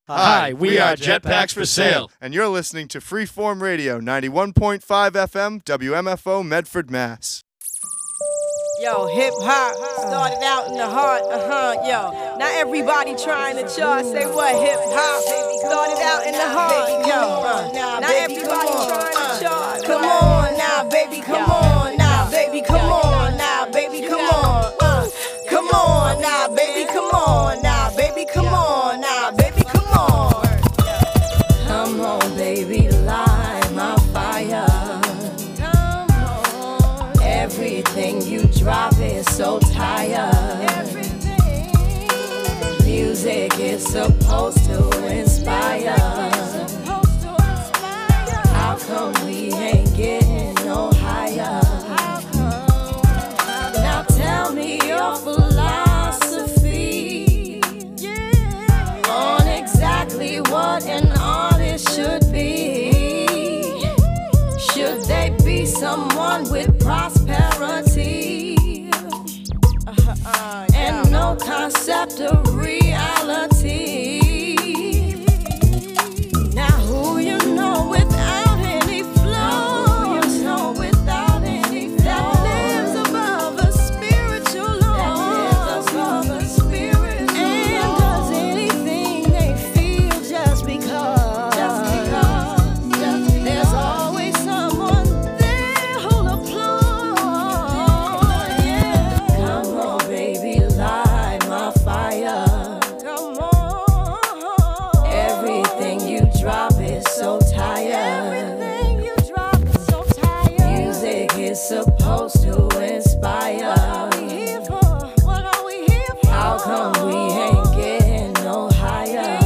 Hi, we are Jetpacks for Sale. And you're listening to Freeform Radio, 91.5 FM, WMFO, Medford, Mass. Yo, hip-hop started out in the heart, yo. Now everybody trying to chart, say what? Hip-hop started out in the heart, yo. Now everybody trying to chart. Come on now, baby, come on now, baby, come on now, baby, come on. Come on now, baby, come on now, baby, come on now, baby, come on. Come on, baby, light my fire. Come on. Everything you drop is so tired. Music is supposed to inspire. How come we ain't getting no higher? Now tell me your philosophy on exactly what an artist should be. Should they be someone with prosperity and no concept of reality? Now who you know without any flow, you know without any flow, that lives above a spiritual law, and does anything they feel just because. There's always someone there who'll applaud. Yeah. Come on, baby, light my fire. Come on. Everything you drop is so tired. Everything you drop is so tired. Music is supposed to inspire. What are we here for? How come we ain't getting no higher?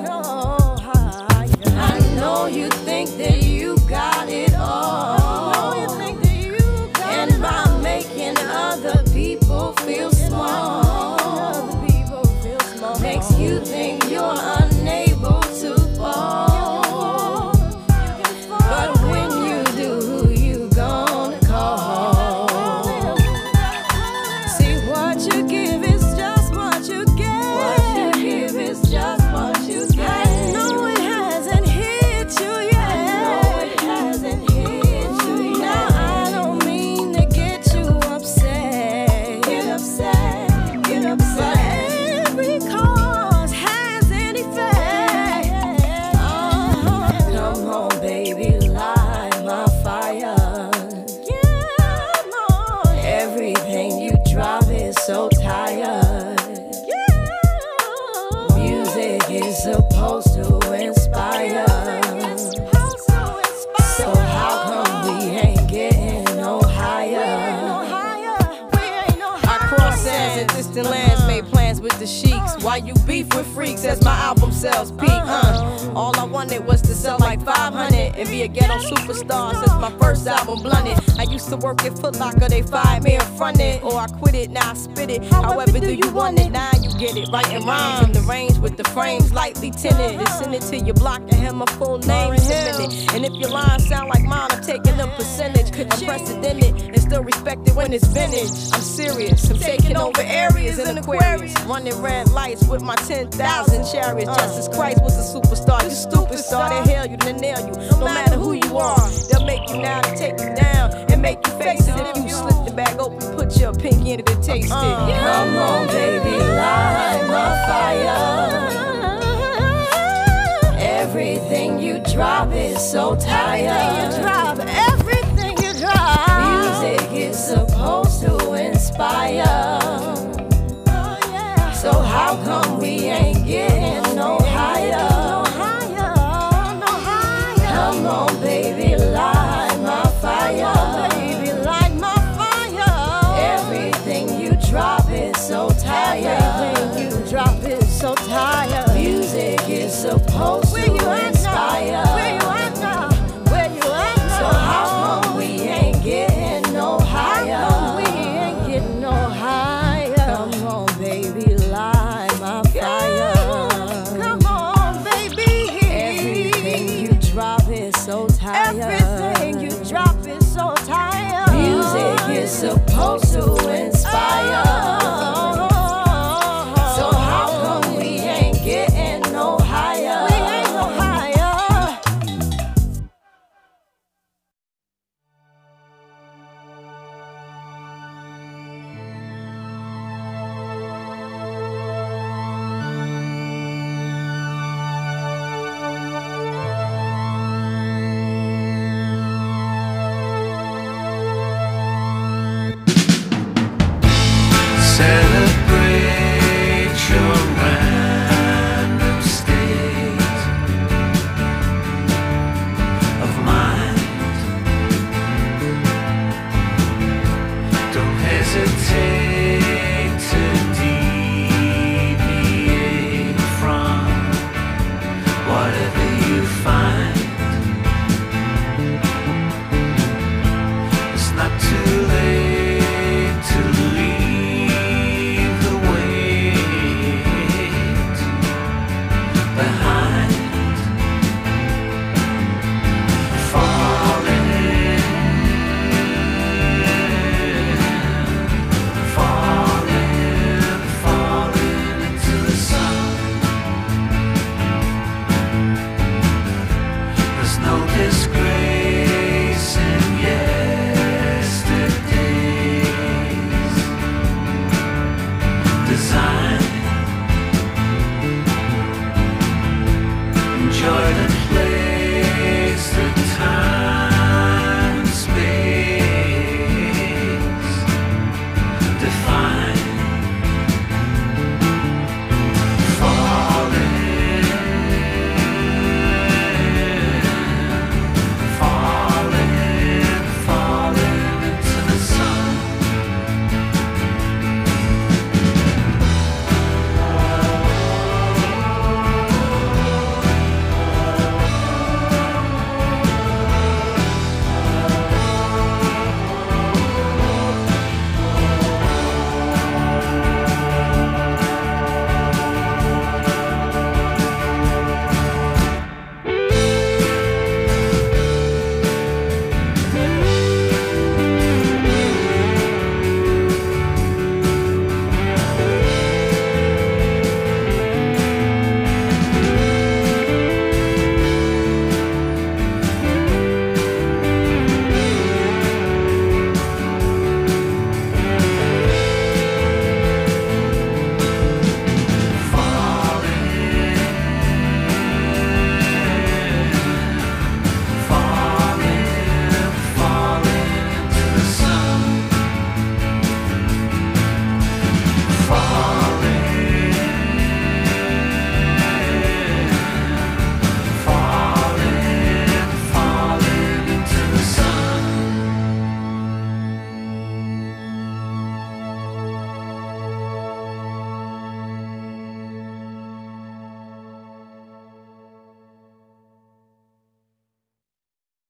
I know you think that you got it all, and by making other people feel small, makes you think you're unable to fall. But when you do, who you gonna call? See, what you give is just what you get. What you give is just what you get. I know it hasn't hit you yet. Now I don't mean to get you upset. But every cause has an effect. Come on, baby, light my fire. Everything you drop is so tired. Music is supposed to inspire. So how come we ain't getting no higher? I cross sands and distant lands, made plans with the sheiks. Why you beef with freaks as my album sells peak? All I wanted was to sell like 500 and be a ghetto superstar since my first album Blunted. I used to work at Foot Locker, they fired me in front it, or I quit it, now I spit it. However do you want it? Now you get it, writing rhymes in the range with the frames lightly tinted. And send it to your block and have my full name submitted. And if your lines sound like mine, I'm taking a percentage. Unprecedented and still respected when it's vintage. I'm serious, I'm taking over areas in Aquarius, running red lights with my 10,000 chariots. Jesus Christ was a superstar, you stupid star. They hail you, they nail you, no matter who you are. They'll make you now to take you down and make you face it. If you slip the bag open, put your pinky in it and taste it. Come on, baby, light my fire. Everything you drop is so tired. Everything you drop. Music is supposed to inspire. So how come we ain't getting no higher? Come on, baby, light my fire. Everything you drop is so tired. Music is supposed to inspire. So how come we ain't getting no higher? Come on, baby, light my fire.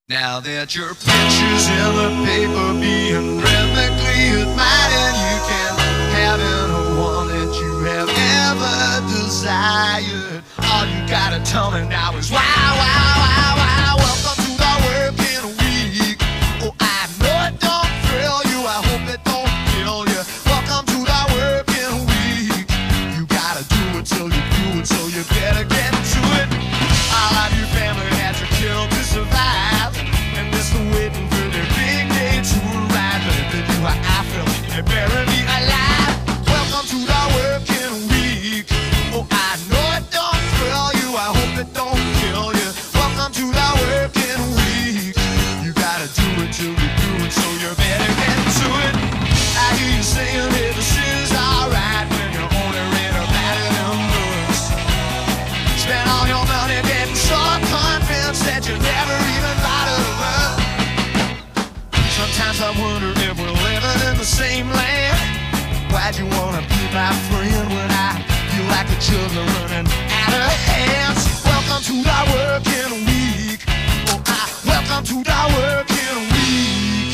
Now that your picture's in the paper being rhythmically admired, you can have any one that you have ever desired. All you gotta tell me now is wow, wow, wow, wow. Welcome to the working week. Oh, I know it don't thrill you, I hope it don't kill you. Welcome to the working week. You gotta do it till you do it, so you better get to it. All of your family had to kill to survive, and they're still waiting for their big day to arrive. But if they do how I feel, they bury me alive. Welcome to the working week. Oh, I know it don't thrill you, I hope it don't kill you. Welcome to the working week. You gotta do it till you do it, so you better get to it. I hear you saying that this is alright when you're only read about it in books. Spend all your money getting so convinced that you never even bothered to learn. Sometimes I wonder if we're living in the same land. Why'd you wanna be my friend when I feel like the children running out of hands? Welcome to the working week. Oh, welcome to the working week.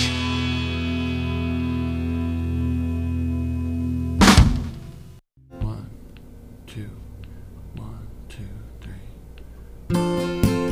One, two, 3.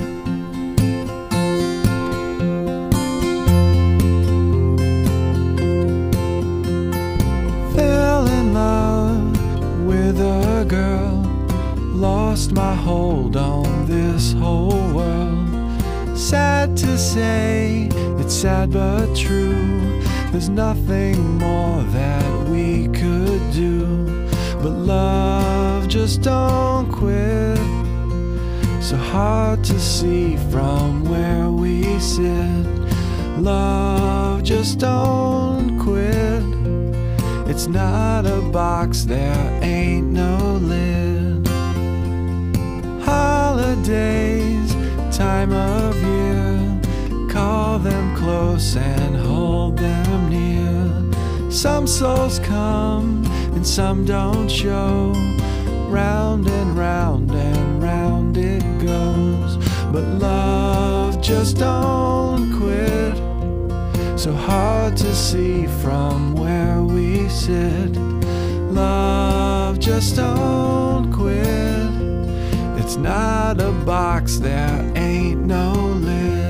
Fell in love with a girl, lost my hold on this whole world. Sad to say, it's sad but true. There's nothing more that we could do. But love just don't quit. So hard to see from where we sit. Love just don't quit. It's not a box, there ain't no lid. Holidays, time of year, call them close and hold them near. Some souls come and some don't show. Round and round and round it goes. But love just don't quit. So hard to see from where we sit. Love just don't quit. It's not a box, there ain't no lid.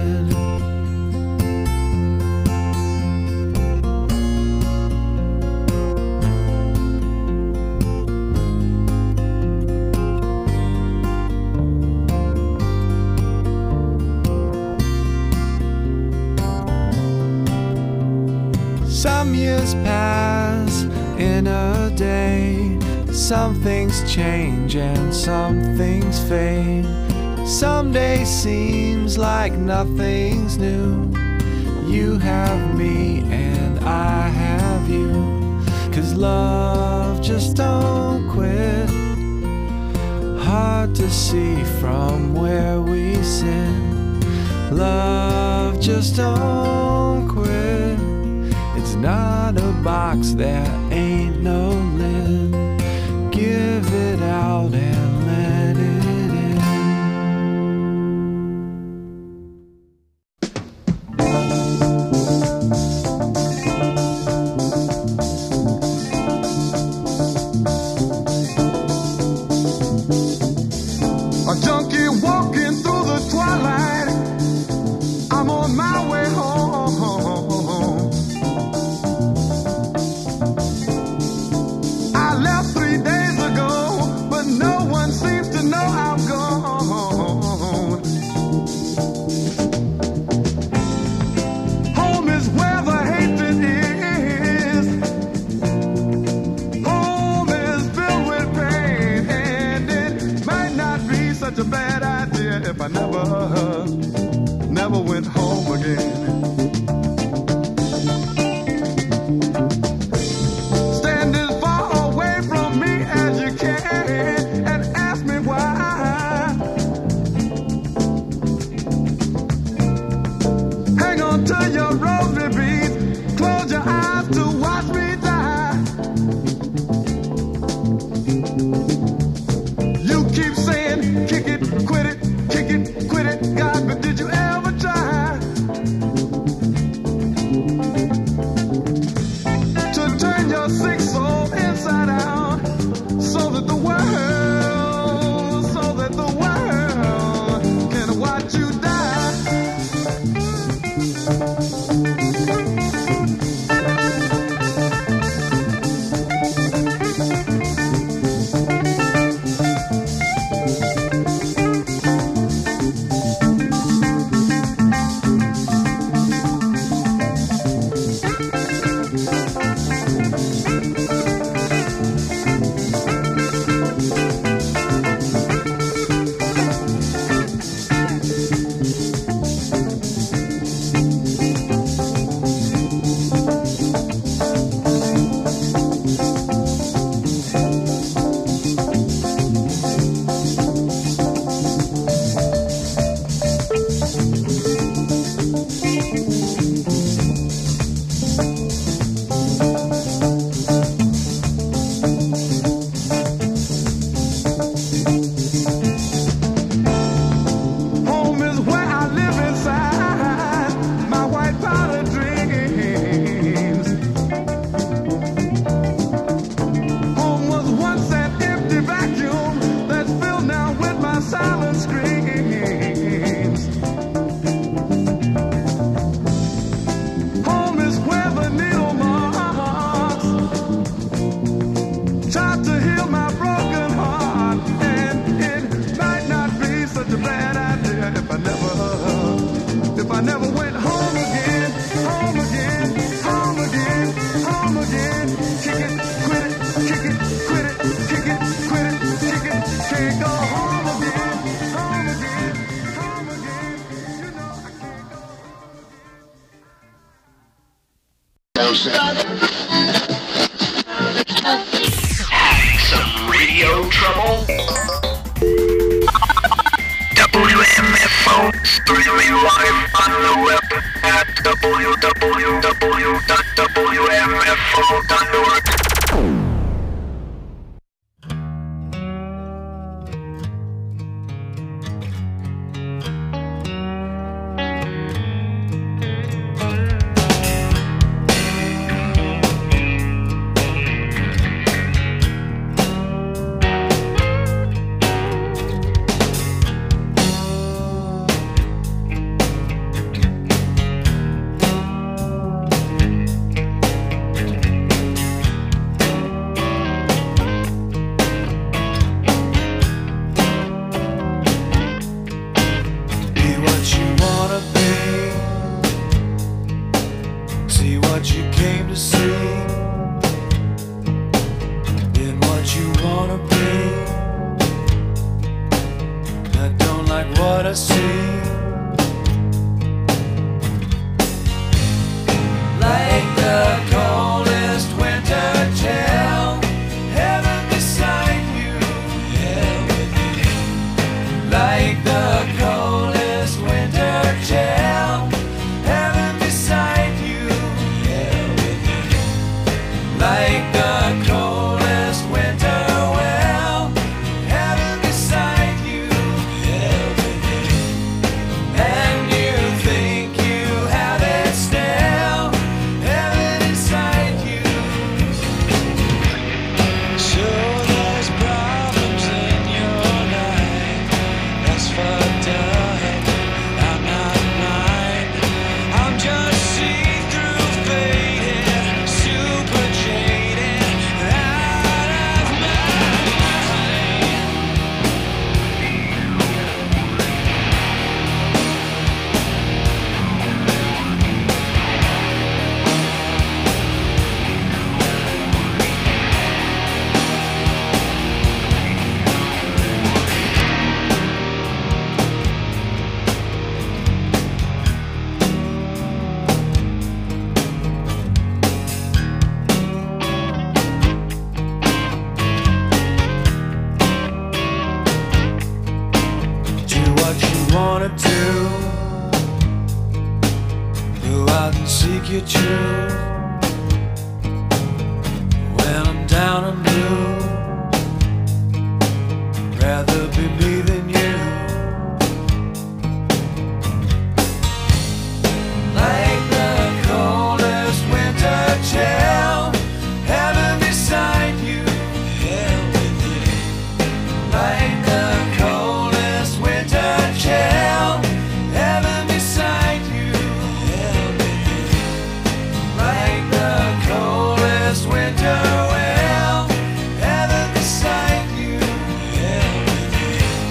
Some years pass in a day. Some things change and some things fade. Some day seems like nothing's new. You have me and I have you. 'Cause love just don't quit. Hard to see from where we sit. Love just don't quit. It's not a box, there ain't no lid. Give it out and let it in. A junkie walking through the twilight. I'm on my way home. I left 3 days ago, but no one seems to know I'm gone. Home is where the hatred is. Home is filled with pain, and it might not be such a bad idea if I never went home again. Stand as far away from me as you can and ask me why. Hang on to your rosary beads, close your eyes to watch me die. You keep saying, kick it, quit it, God, but did you ever try? what I see. Like the coldest winter chill, heaven beside you, hell with you. Like the coldest winter chill, heaven beside you, hell with you. Like the coldest winter well, heaven beside you, hell with you. And you think you have it still, heaven inside you. So there's problems in your life, that's fucked up. I'm not blind, I'm just see-through faded, super jaded, out of my mind. Do what you wanna do, go out and seek your truth. When I'm down and blue, rather be me than you. Like the coldest winter chill, heaven beside you, hell with you. Like the coldest winter chill, heaven beside you, hell with you. Like the coldest winter well, heaven beside you, hell with you.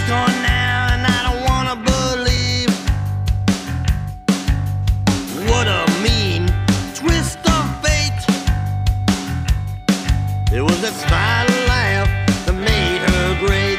gone now, and I don't wanna believe what a mean twist of fate. It was that smile and laugh that made her great.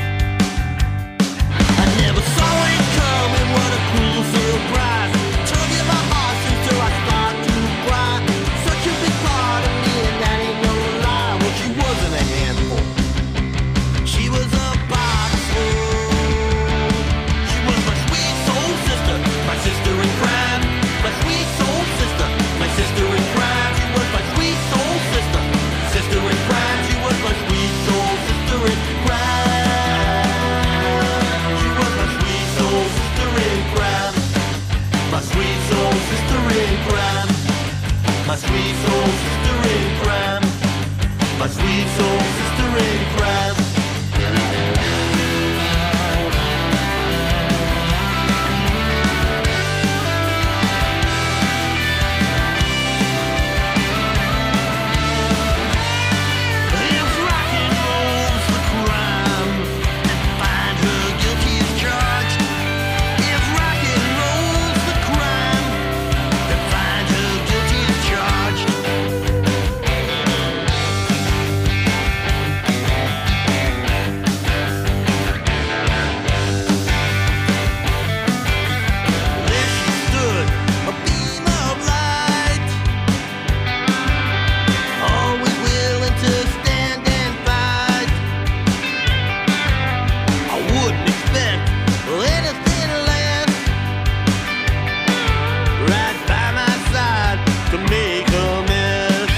I never saw it coming, what a cruel surprise. Tug in my heart until I start to cry. Such a big part of me, and that ain't no lie. Well, she wasn't a handful, she was a box full. She was my sweet soul sister, my sister in crime. My sweet soul sister, my sister in crime. She was my sweet soul sister, sister in crime. She was my sweet soul sister in crime. She was my sweet soul sister in crime. My sweet soul sister in crime. My sweet soul sister in crime. My sweet soul sister in crime. If rock and roll's the crime, then find her guilty as charged. If rock and roll's the crime, then find her guilty as charged. There she stood, a beam of light, always willing to stand and fight. I wouldn't expect anything less. Right by my side to make a mess.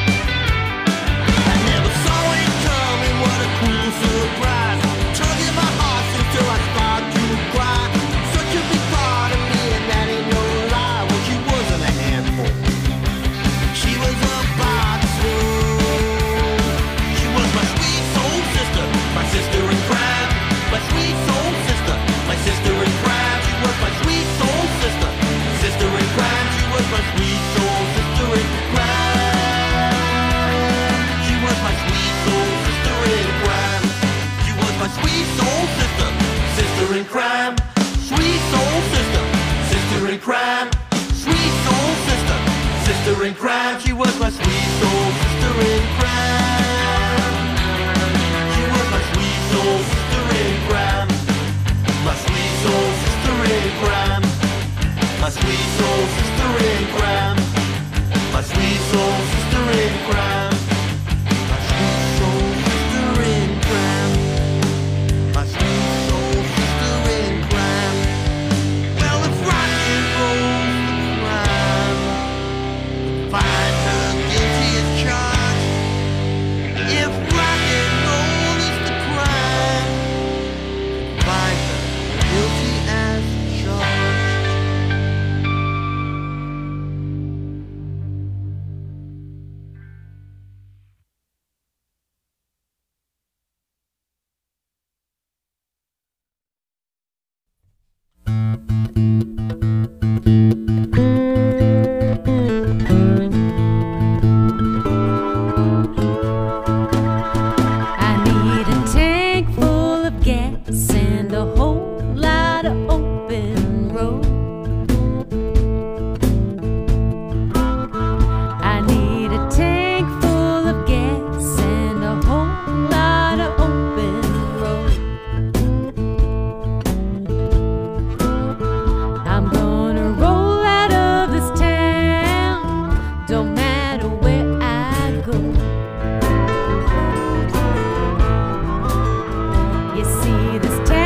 I never saw it coming, what a cruel surprise. Tug in my heart until I start to cry. Such a big part of me, and that ain't no lie. Well, she wasn't a handful, she was a box full. She was my sweet soul sister, my sister in crime. My sweet soul sister, my sister in crime. She was my sweet soul sister, sister in crime. She was my sweet soul sister in crime. She was my sweet soul sister in crime. She was my sweet soul sister, sister in crime. Sweet soul sister, sister in crime. Sweet soul sister, sister in crime. She was my sweet soul sister in crime. She was my sweet soul sister in crime. My sweet soul sister in crime. My sweet soul sister in crime. My sweet soul sister in crime. My sweet soul sister in crime. My sweet soul sister in crime. Well, if rock and roll's the crime, find her guilty as charged. If rock and roll is the crime, find her guilty as charged. I need a tank full of gas and a whole lot of open road. I need a tank full of gas and a whole lot of open road. I'm gonna roll out of this town, don't matter where I go. You see, this town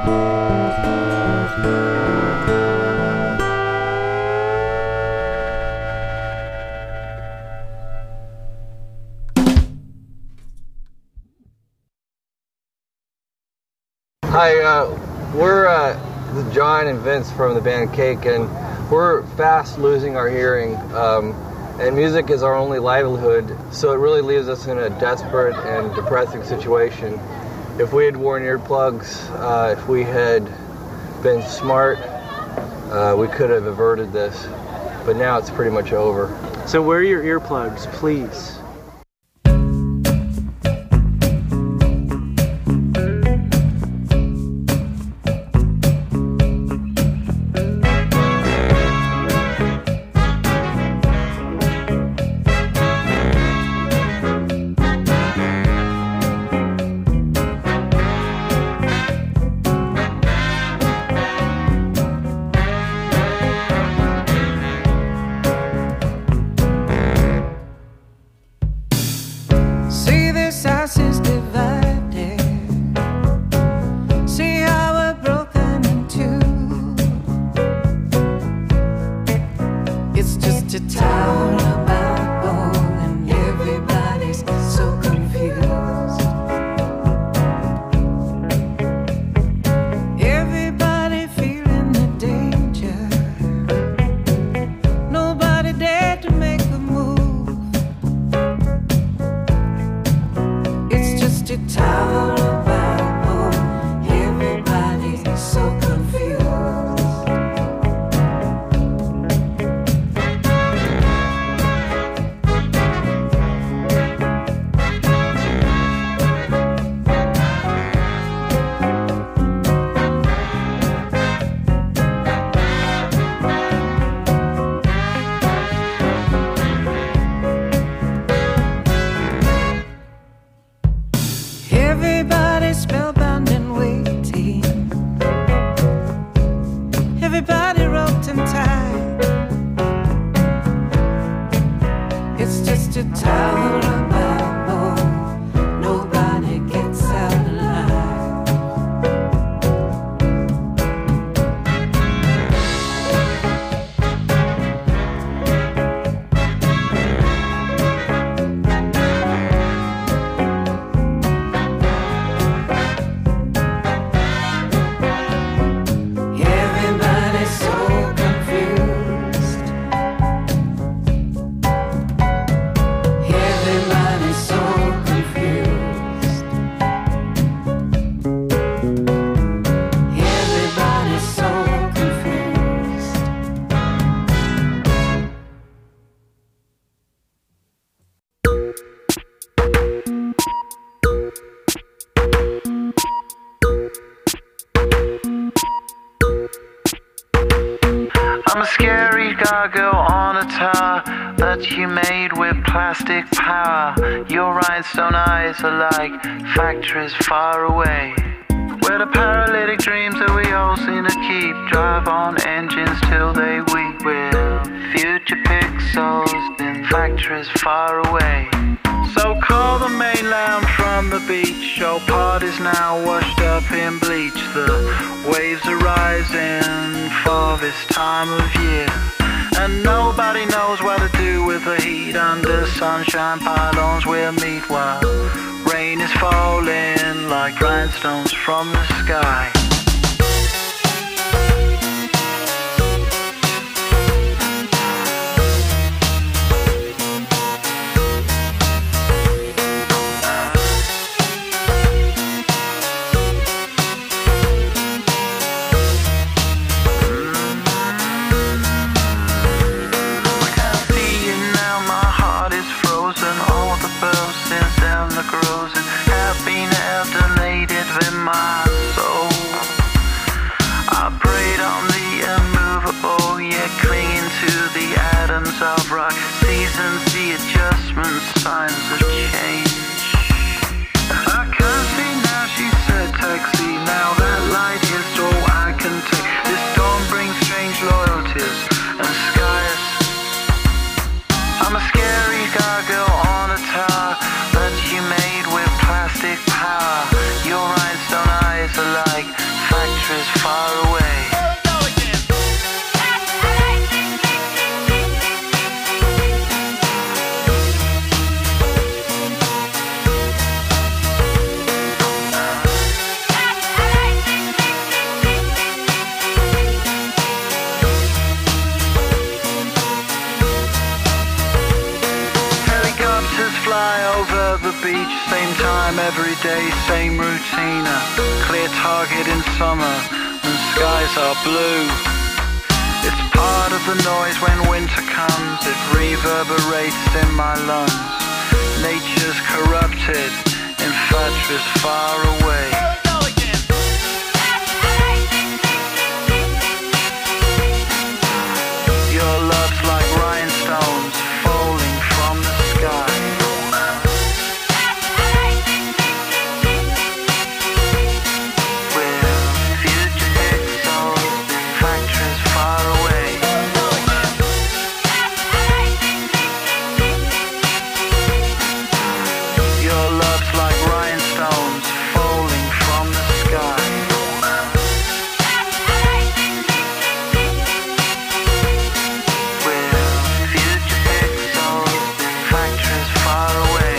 Hi, we're John and Vince from the band Cake, and we're fast losing our hearing, and music is our only livelihood, so it really leaves us in a desperate and depressing situation. If we had worn earplugs, if we had been smart, we could have averted this, but now it's pretty much over. So wear your earplugs, please. I'm a scary gargoyle on a tower that you made with plastic power. Your rhinestone eyes are like factories far away, where the paralytic dreams that we all seem to keep drive on engines till they weep. We're future pixels in factories far away. So call the mainland from the beach. Your part is now washed up in bleach. The waves are rising for this time of year, and nobody knows what to do with the heat. Under sunshine pylons we'll meet while rain is falling like rhinestones from the sky. Have been alternated with my soul. every day, same routine. A clear target in summer when skies are blue. It's part of the noise when winter comes. It reverberates in my lungs. Nature's corrupted, infatuous far away. Your love's like rhinestones falling from the sky. We're future exiles, factories far away. Your love's like rhinestones falling from the sky. We're future exiles, factories far away.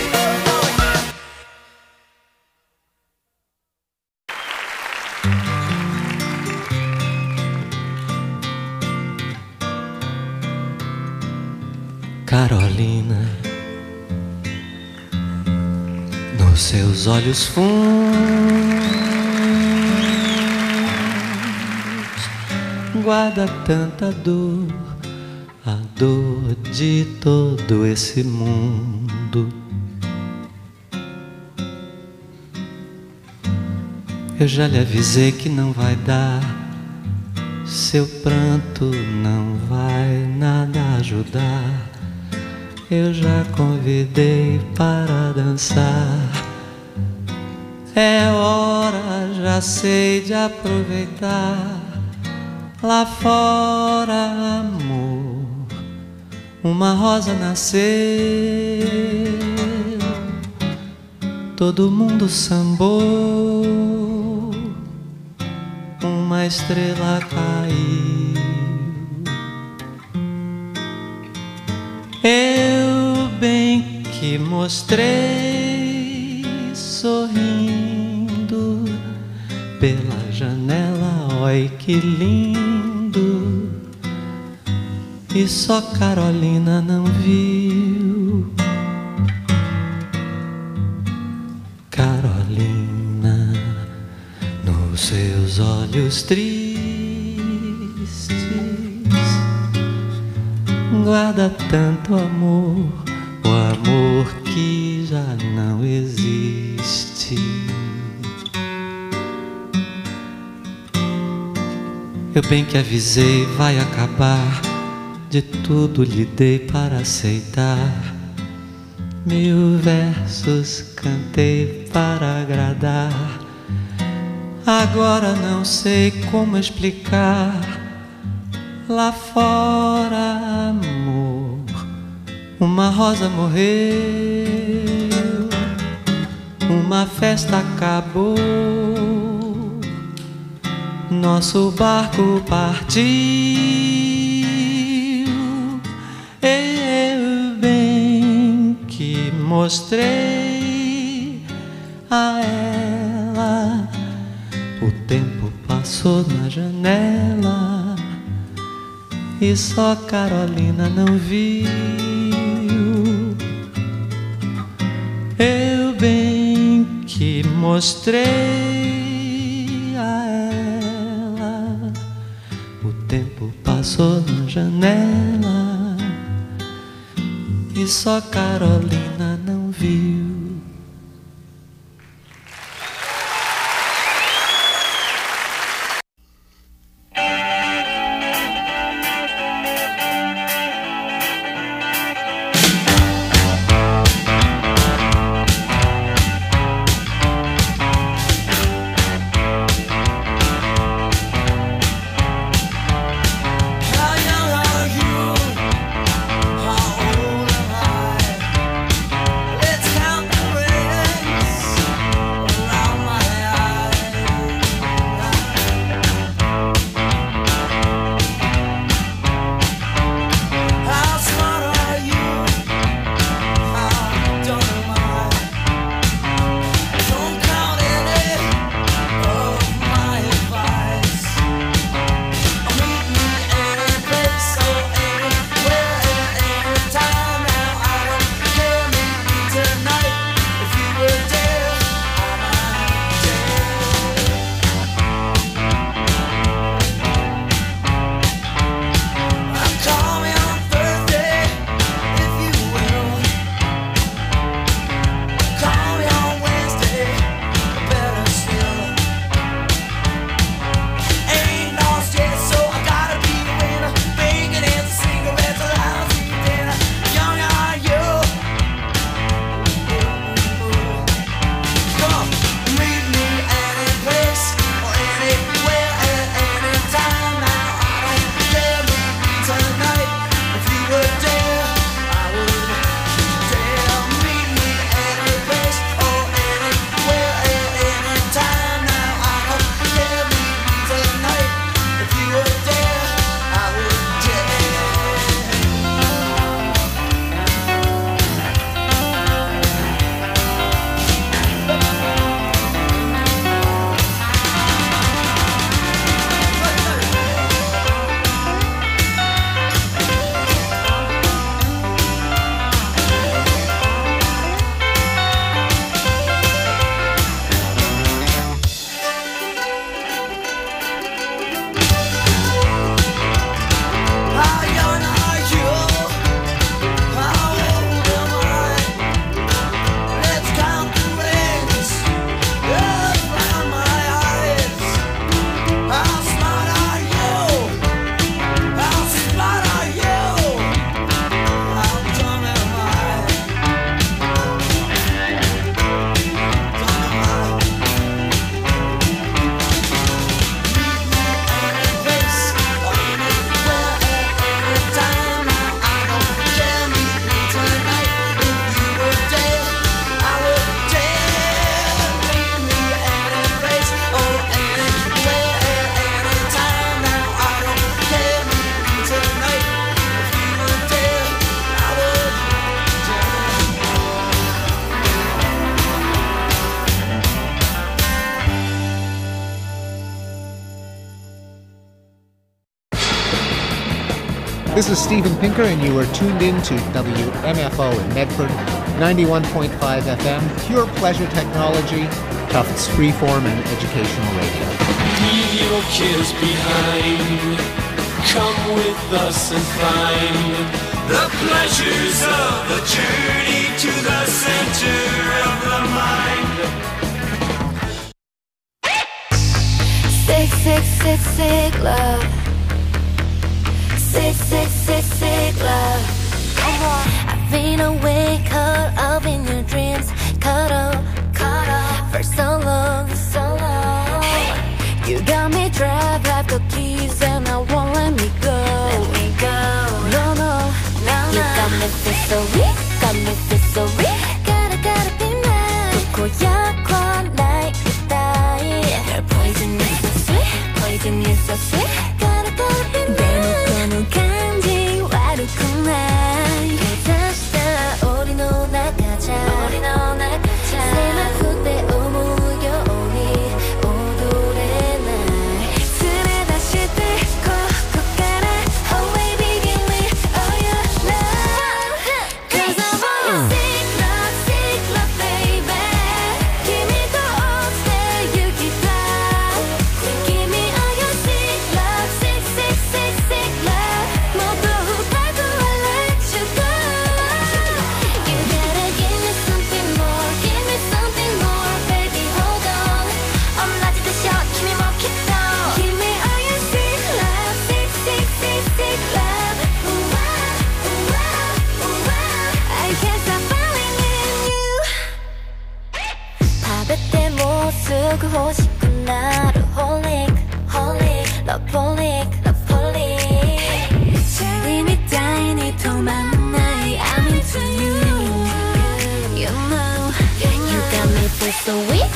Carolina, nos seus olhos fundos guarda tanta dor, a dor de todo esse mundo. Eu já lhe avisei que não vai dar, seu pranto não vai nada ajudar. Eu já convidei para dançar. É hora, já sei de aproveitar. Lá fora, amor, uma rosa nasceu. Todo mundo sambou, uma estrela caiu. Eu bem que mostrei sorrindo pela janela, oi que lindo. E só Carolina não viu. Carolina, nos seus olhos tristes guarda tanto amor, o amor que já não existe. Eu bem que avisei, vai acabar, de tudo lhe dei para aceitar. 1000 versos cantei para agradar. Agora não sei como explicar. Lá fora, amor, uma rosa morreu, uma festa acabou, nosso barco partiu. Eu bem que mostrei a ela, o tempo passou na janela. E só Carolina não viu. Eu bem que mostrei a ela, o tempo passou na janela. E só Carolina não viu. How young are you? How old am I? This is Stephen Pinker, and you are tuned in to WMFO in Medford, 91.5 FM, pure pleasure technology, Tufts freeform and educational radio. Leave your cares behind. Come with us and find the pleasures of the journey to the center of the mind. 666 love. 666 love. Come on. I've been awake, caught up in your dreams, caught up for so long, so long. You got me trapped, have the keys, and I won't let me go. Let me go. No, no, no, no. You got me feel so weak, got me feel so weak. Gotta be mine. 고약한 나의 따위. Your poison is so sweet, poison is so sweet. Gotta be mine. 대놓고는 간지와르구나. 괜찮다, 우리 놀아가자. 새만 그때 오무려 오니 오도래 날. 술에 다시 들고 걷가라. Oh baby give me all your love. 'Cause I want sick love baby.君とstay you keep love. Give me all your sick love, sick love. 모두 밟고 I let you go. You gotta give me something more, baby hold on. 엄라지듯이 힘이 먹겠어. Give me all your sick love, sick love. Ooh, I can't stop falling in you. 밥에 때 못 쓰고 싶은 나를 loveholic. 이미 따윈 이 도망 나의 I'm into you. You know, you got me feel so weak,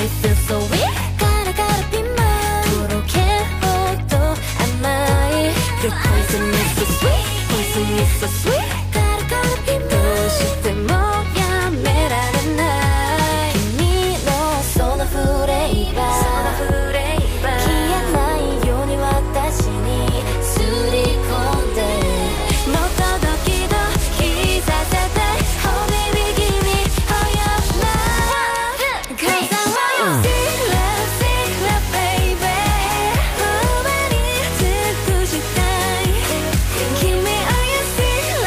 gotta be mine. 부록해도 안 나이. Your poison is so sweet, gotta be mine. 도시 때 뭐야 매라는 날.君のその触れば消えないように私にすり込んで。もっとドキドキさせて Oh baby give me all your love. 'Cause I want sick love baby. 많이 듣고 싶다. Give me all your sick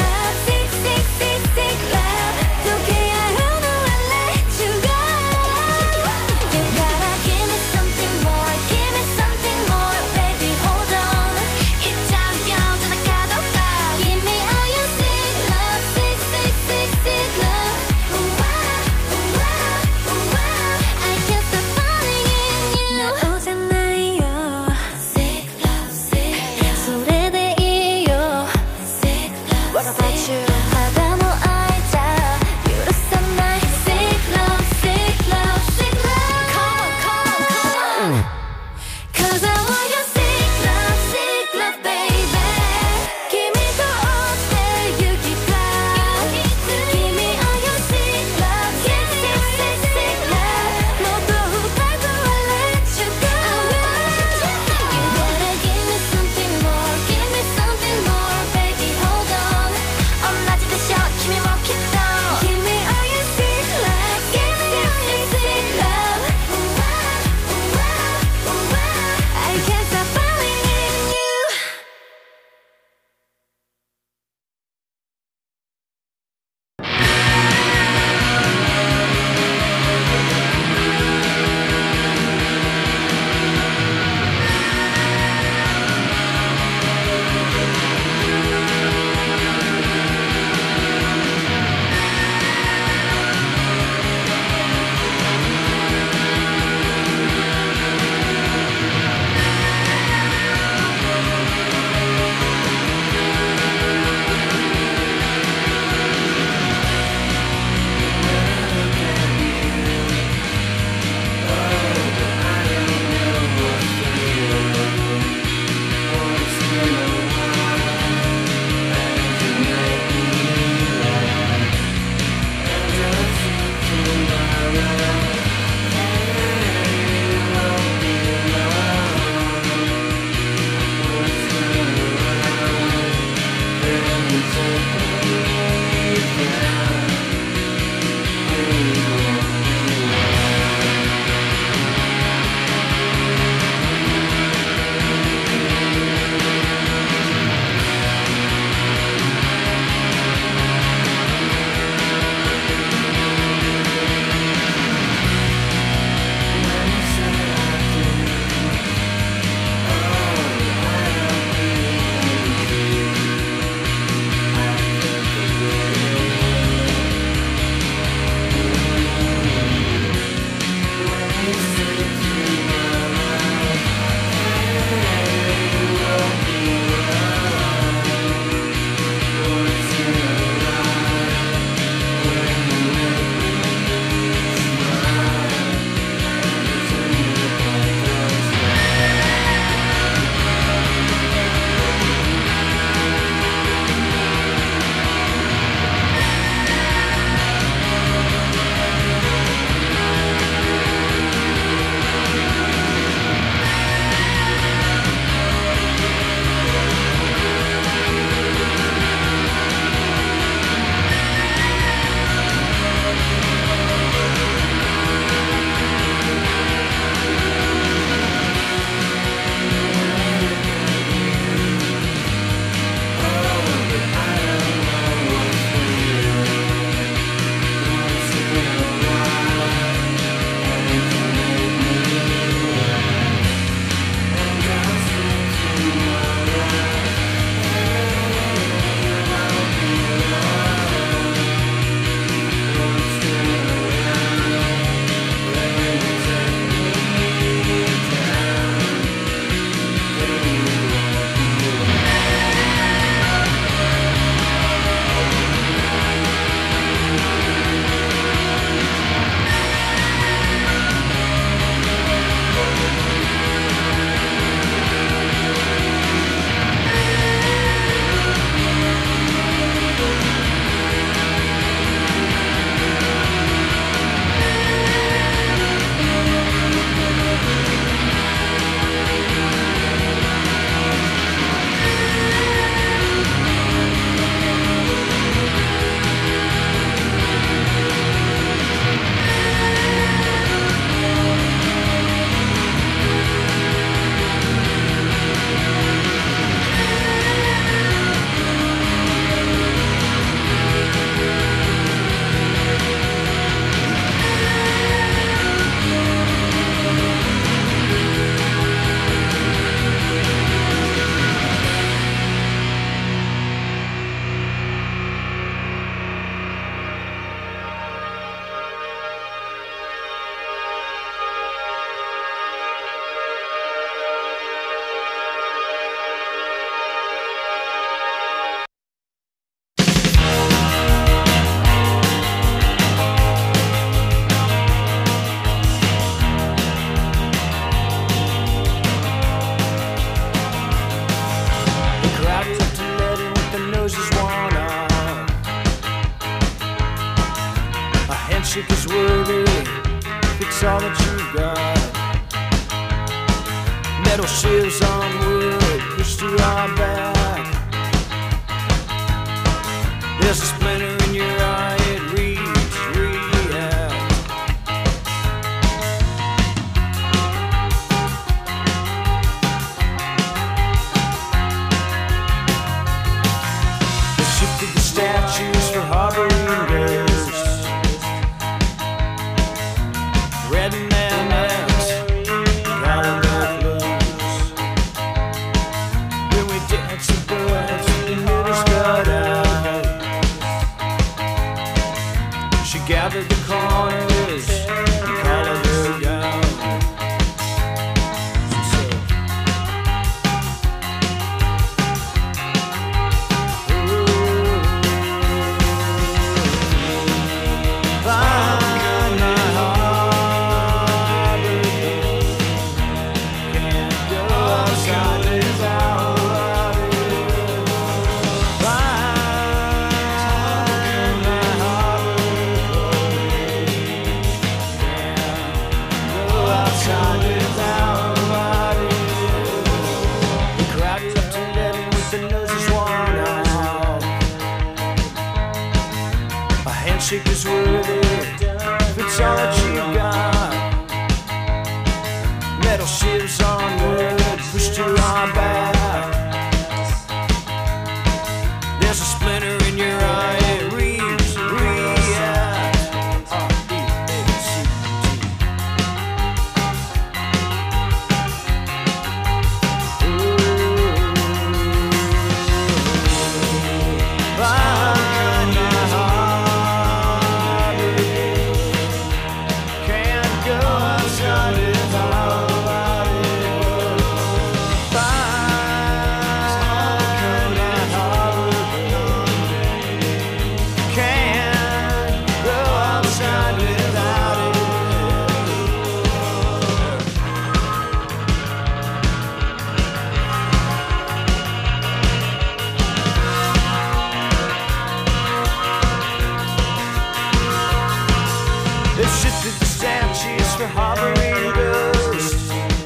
handshake is worthy if it's all that you got. Metal shivs on wood pushed to our back. There's a splinter in your eye, it reads react. They shifted the statues for harboring ghosts. Red and MS, calling their clothes. When we dance the birds, the middle's cut out. She gathered the corners and collared her gown. She said, find my harbor, can't go outside without it. Find my harbor, go outside without it. The crowd left 11 with their noses worn out. A handshake is worthy if it's all that you got. Metal shivs on wood pushed to our back. There's a splinter in your eye, it reads react. Find my harbor, can't go outside without it. Find my harbor, can't go outside without it. They've shifted the statues for harboring ghosts.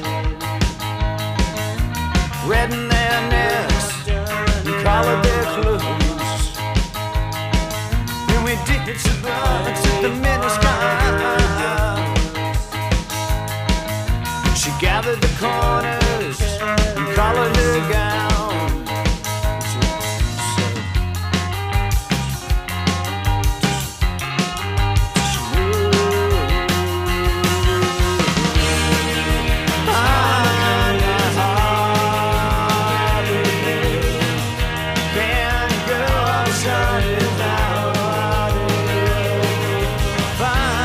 Redden their necks and collar their clothes. And we did to birds at the middle sky. She gathered the corners and collared her gown. She said, find my harbor, can't go outside without it. Find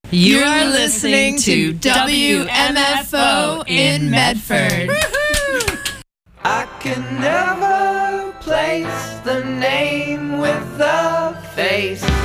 You are listening to WMFO in Medford. I can never place the name with the face.